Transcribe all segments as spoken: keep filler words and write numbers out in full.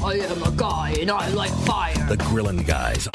I am a guy and I like fire. The Grillin' Guys.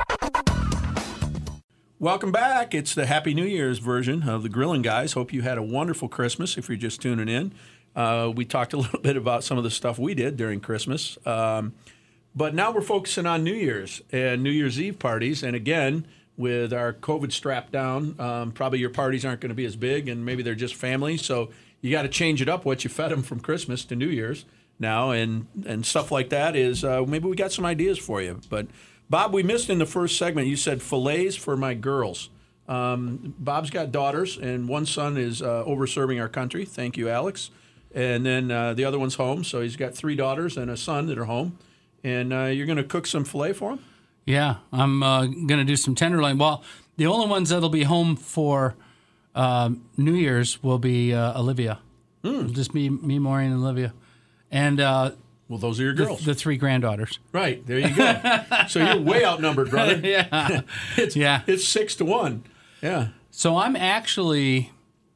Welcome back. It's the Happy New Year's version of the Grillin' Guys. Hope you had a wonderful Christmas if you're just tuning in. Uh, we talked a little bit about some of the stuff we did during Christmas. Um, but now we're focusing on New Year's and New Year's Eve parties. And again, with our COVID strapped down, um, probably your parties aren't going to be as big, and maybe they're just family. So you got to change it up what you fed them from Christmas to New Year's now. And, and stuff like that is uh, maybe we got some ideas for you. But Bob, we missed in the first segment, you said fillets for my girls. Um, Bob's got daughters, and one son is uh, over-serving our country. Thank you, Alex. And then uh, the other one's home, so he's got three daughters and a son that are home. And uh, you're going to cook some filet for him? Yeah, I'm uh, going to do some tenderloin. Well, the only ones that'll be home for uh, New Year's will be uh, Olivia. Mm. It'll just be me, Maureen, and Olivia. And uh, well, those are your girls. The, the three granddaughters. Right, there you go. So you're way outnumbered, brother. yeah. it's, yeah. It's six to one. Yeah. So I'm actually,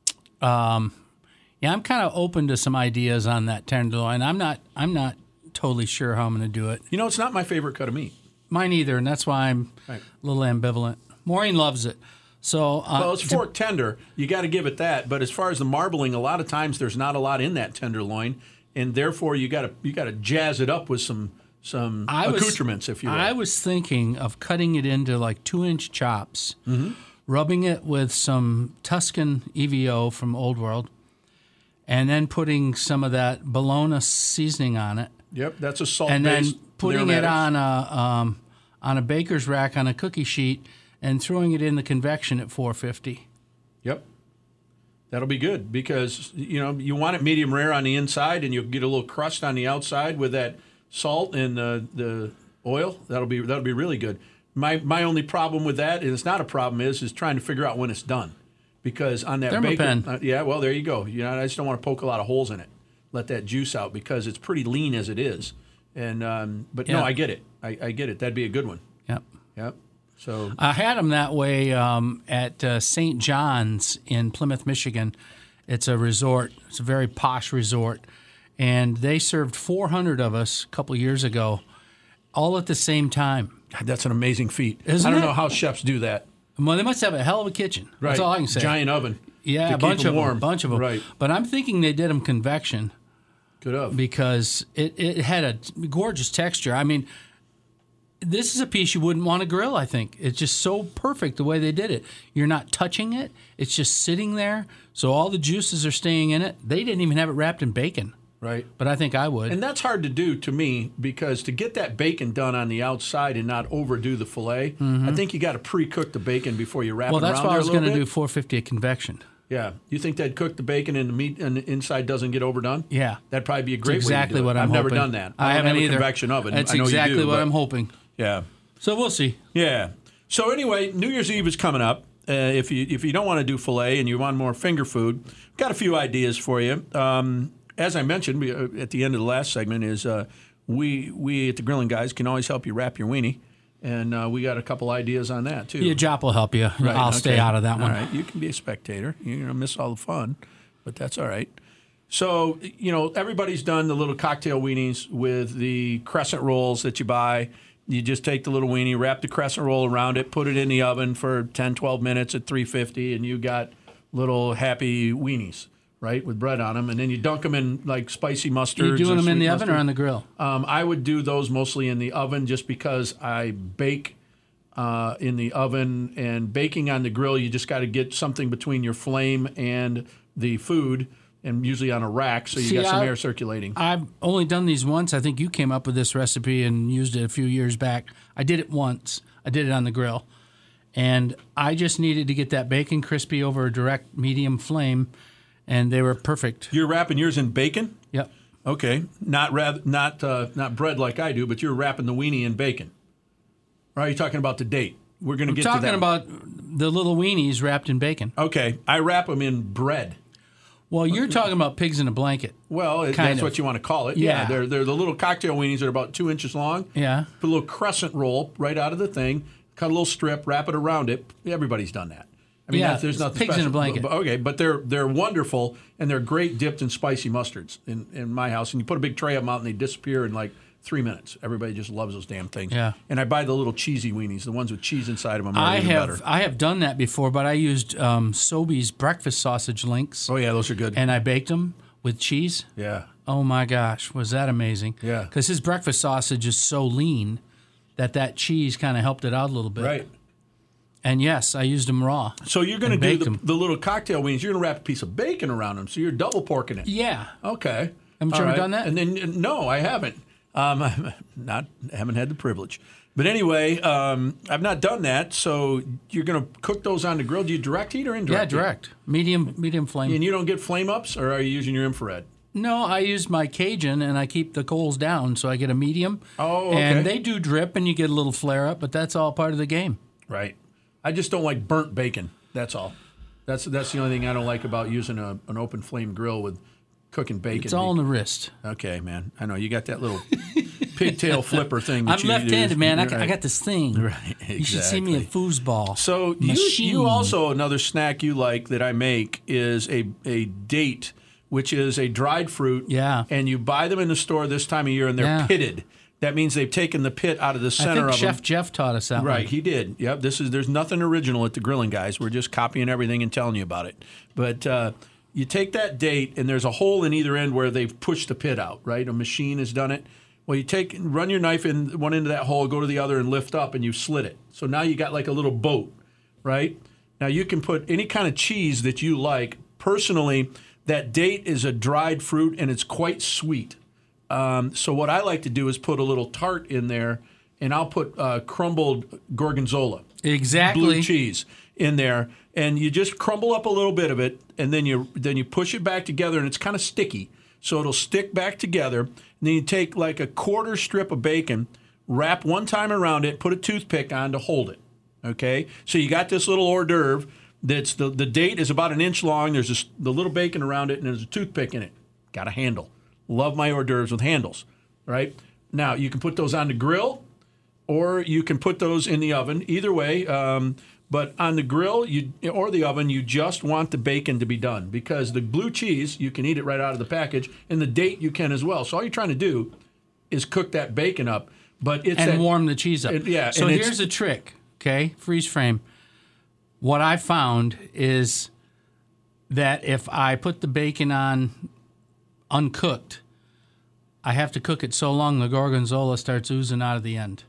um, yeah, I'm kind of open to some ideas on that tenderloin. I'm not, I'm not totally sure how I'm going to do it. You know, it's not my favorite cut of meat. Mine either, and that's why I'm right. a little ambivalent. Maureen loves it. So uh, well, it's fork tender. You got to give it that. But as far as the marbling, a lot of times there's not a lot in that tenderloin, and therefore you got to you got to jazz it up with some some I accoutrements, was, if you will. I was thinking of cutting it into like two inch chops, mm-hmm. rubbing it with some Tuscan E V O from Old World, and then putting some of that bologna seasoning on it. Yep, that's a salt and base. then putting it on a um, on a baker's rack on a cookie sheet and throwing it in the convection at four fifty. Yep. That'll be good because, you know, you want it medium rare on the inside and you'll get a little crust on the outside with that salt and the, the oil. That'll be that'll be really good. My my only problem with that, and it's not a problem, is is trying to figure out when it's done. Because on that Thermopen. baker, uh, yeah, well, there you go. You know, I just don't want to poke a lot of holes in it. Let that juice out because it's pretty lean as it is. And um, but yeah. no, I get it. I, I get it. That'd be a good one. Yep. Yep. So I had them that way um, at uh, Saint John's in Plymouth, Michigan. It's a resort. It's a very posh resort, and they served four hundred of us a couple years ago, all at the same time. God, that's an amazing feat. Isn't I don't it? know how chefs do that. Well, they must have a hell of a kitchen. Right. That's all I can say. Giant oven. Yeah, to a bunch keep them of warm. them. bunch of them. Right. But I'm thinking they did them convection. Good of. Because it, it had a gorgeous texture. I mean, this is a piece you wouldn't want to grill, I think. It's just so perfect the way they did it. You're not touching it. It's just sitting there. So all the juices are staying in it. They didn't even have it wrapped in bacon. Right. But I think I would. And that's hard to do to me because to get that bacon done on the outside and not overdo the filet, mm-hmm. I think you got to pre-cook the bacon before you wrap well, it around that's why there I was going to do four fifty at convection. Yeah. You think they'd cook the bacon and the meat and the inside doesn't get overdone? Yeah. That'd probably be a great That's exactly way to do it. what I'm I've never hoping. done that. I, I don't haven't have a either. convection oven. That's I know exactly you do, what but- I'm hoping. Yeah. So we'll see. Yeah. So anyway, New Year's Eve is coming up. Uh, if you if you don't want to do filet and you want more finger food, got a few ideas for you. Um, as I mentioned we, uh, at the end of the last segment, is uh, we we at the Grillin' Guys can always help you wrap your weenie, and uh, we got a couple ideas on that too. Yeah, Jop will help you. Right, I'll okay. stay out of that one. All right, you can be a spectator. You're gonna miss all the fun, but that's all right. So you know everybody's done the little cocktail weenies with the crescent rolls that you buy. You just take the little weenie, wrap the crescent roll around it, put it in the oven for ten, twelve minutes at three fifty, and you got little happy weenies, right, with bread on them. And then you dunk them in, like, spicy mustard. Are you doing them in the oven or on the grill? Um, I would do those mostly in the oven just because I bake uh, in the oven. And baking on the grill, you just got to get something between your flame and the food, and usually on a rack, so you See, got some I, air circulating. I've only done these once. I think you came up with this recipe and used it a few years back. I did it once. I did it on the grill. And I just needed to get that bacon crispy over a direct medium flame, and they were perfect. You're wrapping yours in bacon? Yep. Okay. Not rather, not uh, not bread like I do, but you're wrapping the weenie in bacon. Or are you talking about the date? We're going to get to that. I'm talking about the little weenies wrapped in bacon. Okay. I wrap them in bread. Well, you're talking about pigs in a blanket. Well, it, kind that's of. what you want to call it. Yeah. yeah. They're, they're the little cocktail weenies that are about two inches long. Yeah. Put a little crescent roll right out of the thing, cut a little strip, wrap it around it. Everybody's done that. I mean, Yeah, that's, there's it's nothing pigs special. in a blanket. But, but- okay, but they're they're wonderful, and they're great dipped in spicy mustards in, in my house. And you put a big tray of them out, and they disappear in like three minutes. Everybody just loves those damn things. Yeah. And I buy the little cheesy weenies, the ones with cheese inside of them. Are I even have better. I have done that before, but I used um, Sobeys breakfast sausage links, Oh yeah, those are good. and I baked them with cheese. yeah. Oh my gosh, was that amazing? Yeah. Because his breakfast sausage is so lean that that cheese kind of helped it out a little bit. Right. And yes, I used them raw. So you're going to And do baked the, 'em. the little cocktail weenies. You're going to wrap a piece of bacon around them, so you're double porking it. Yeah. Okay. Haven't All you ever right. done that? And then no, I haven't. Um, I'm not haven't had the privilege. But anyway, um, I've not done that. So you're going to cook those on the grill. Do you direct heat or Yeah, indirect? heat? direct. Medium medium flame. And you don't get flame ups, or are you using your infrared? No, I use my Cajun and I keep the coals down so I get a medium. Oh, okay. And they do drip and you get a little flare up, but that's all part of the game. Right. I just don't like burnt bacon. That's all. That's that's the only thing I don't like about using a, an open flame grill with cooking bacon. It's all in the wrist. Okay, man. I know you got that little pigtail flipper thing. That I'm you left-handed, use. man. I, Right. I got this thing. Right, You should see me at foosball. So you, Machine. you also, another snack you like that I make is a a date, which is a dried fruit. Yeah. And you buy them in the store this time of year, and they're Yeah. pitted. That means they've taken the pit out of the I center think of Chef them. Jeff taught us that Right, one. he did. Yep. This is there's nothing original at the Grilling Guys. We're just copying everything and telling you about it. But uh, you take that date, and there's a hole in either end where they've pushed the pit out. Right, a machine has done it. Well, you take run your knife in one end of that hole, go to the other, and lift up, and you slit it. So now you got like a little boat. Right now you can put any kind of cheese that you like. Personally, that date is a dried fruit, and it's quite sweet. Um, so what I like to do is put a little tart in there, and I'll put uh, crumbled gorgonzola, Exactly. blue cheese in there, and you just crumble up a little bit of it, and then you then you push it back together, and it's kind of sticky, so it'll stick back together. And then you take like a quarter strip of bacon, wrap one time around it, put a toothpick on to hold it. Okay, so you got this little hors d'oeuvre. That's the the date is about an inch long. There's this, the little bacon around it, and there's a toothpick in it. Got a handle. Love my hors d'oeuvres with handles. Right now, you can put those on the grill, or you can put those in the oven. Either way, um, but on the grill you or the oven, you just want the bacon to be done, because the blue cheese you can eat it right out of the package, and the date you can as well. So all you're trying to do is cook that bacon up, but it's and that, warm the cheese up. it- yeah, So and it's- here's a trick, okay? Freeze frame. What I found is that if I put the bacon on uncooked, I have to cook it so long the gorgonzola starts oozing out of the end.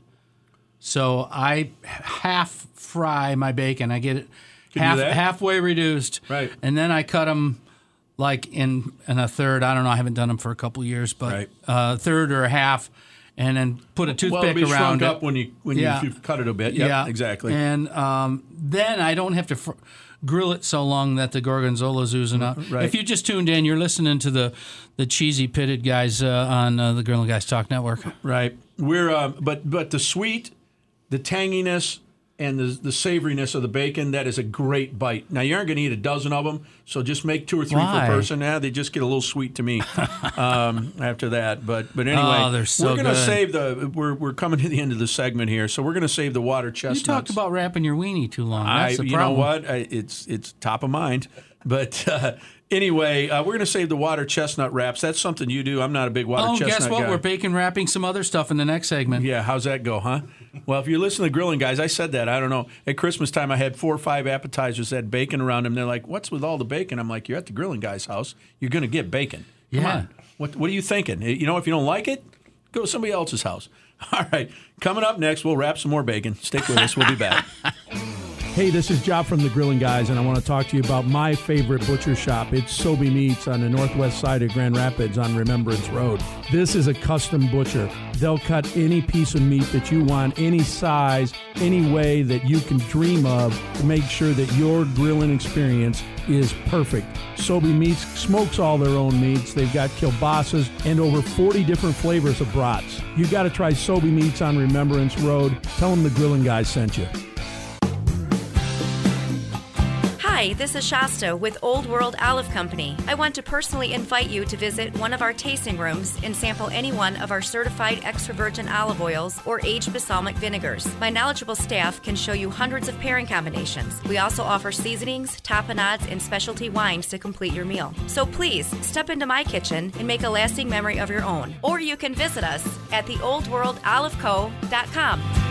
So I half fry my bacon. I get it Can you half do that? halfway reduced, Right. And then I cut them like in in a third. I don't know. I haven't done them for a couple years, but Right. a third or a half, and then put a well, toothpick it'll be around shrunk it. up when you when Yeah. you, you cut it a bit. Yep, yeah, exactly. And um, then I don't have to fr- grill it so long that the gorgonzola's oozing out. Right. If you just tuned in, you're listening to the the cheesy pitted guys uh, on uh, the Grilling Guys Talk Network. Right. We're uh, but but the sweet, the tanginess, and the the savoriness of the bacon, that is a great bite. Now you aren't going to eat a dozen of them, so just make two or three Why? per person. Yeah, they just get a little sweet to me um, after that. But but anyway, Oh, they're so we're going to good. save the. We're we're coming to the end of the segment here, so we're going to save the water chestnuts. You talked about wrapping your weenie too long. I, That's the you problem. know what? I, it's it's top of mind. But uh, anyway, uh, we're going to save the water chestnut wraps. That's something you do. I'm not a big water Oh, chestnut guess what? guy. We're bacon wrapping some other stuff in the next segment. Yeah, how's that go, huh? Well, if you're listening to Grilling Guys, I said that. I don't know. At Christmas time, I had four or five appetizers that had bacon around them. They're like, what's with all the bacon? I'm like, you're at the Grilling Guys' house. You're going to get bacon. Come Yeah. on. What, what are you thinking? You know, if you don't like it, go to somebody else's house. All right. Coming up next, we'll wrap some more bacon. Stick with us. We'll be back. Hey, this is Job from the Grilling Guys, and I want to talk to you about my favorite butcher shop. It's Sobe Meats on the northwest side of Grand Rapids on Remembrance Road. This is a custom butcher. They'll cut any piece of meat that you want, any size, any way that you can dream of to make sure that your grilling experience is perfect. Sobe Meats smokes all their own meats. They've got kielbasa's and over forty different flavors of brats. You got to try Sobe Meats on Remembrance Road. Tell them the Grilling Guys sent you. Hi, Hi, this is Shasta with Old World Olive Company. I want to personally invite you to visit one of our tasting rooms and sample any one of our certified extra virgin olive oils or aged balsamic vinegars. My knowledgeable staff can show you hundreds of pairing combinations. We also offer seasonings, tapenades, and specialty wines to complete your meal. So please, step into my kitchen and make a lasting memory of your own. Or you can visit us at the old world olive co dot com.